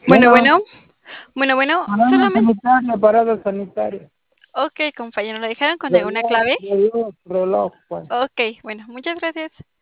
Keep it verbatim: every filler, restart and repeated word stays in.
Bueno, Bueno, bueno, bueno, bueno, parada solamente sanitaria, parada sanitaria. okey, compañero, ¿lo dejaron con alguna Reloj, clave? reloj, reloj, pues. Okey, bueno, muchas gracias.